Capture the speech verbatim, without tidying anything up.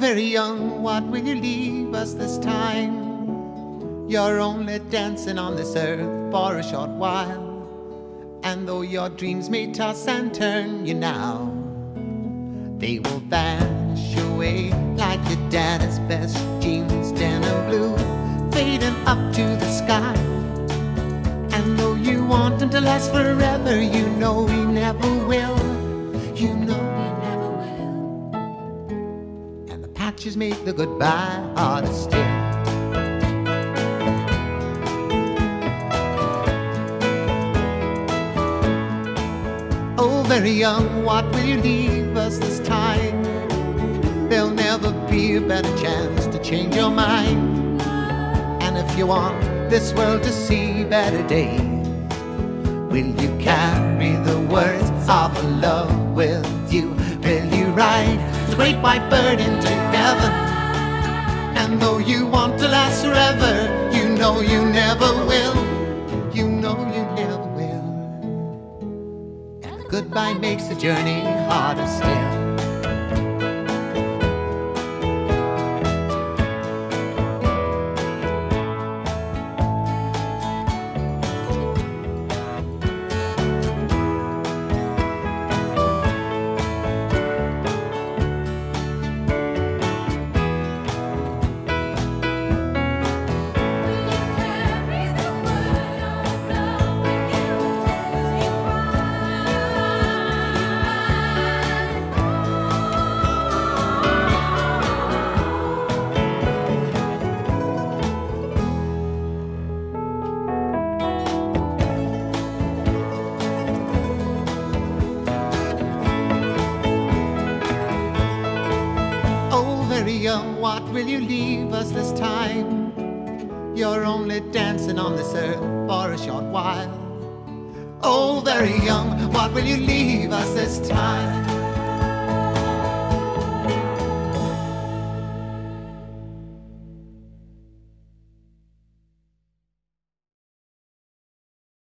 very young, what will you leave us this time? You're only dancing on this earth for a short while. And though your dreams may toss and turn you now, they will vanish away like your daddy's best jeans, denim blue, fading up to the sky. And though you want them to last forever, you know he never will. You know he never will. And the patches make the goodbye harder still. Oh, very young, what will you leave us this time? There'll never be a better chance to change your mind. And if you want this world to see better days, will you carry the words of love with you? Will you ride the great white bird into heaven? And though you want to last forever, you know you never will. You know you never will. Goodbye makes the journey harder still. Young, what will you leave us this time? You're only dancing on this earth for a short while. Oh, very young, what will you leave us this time?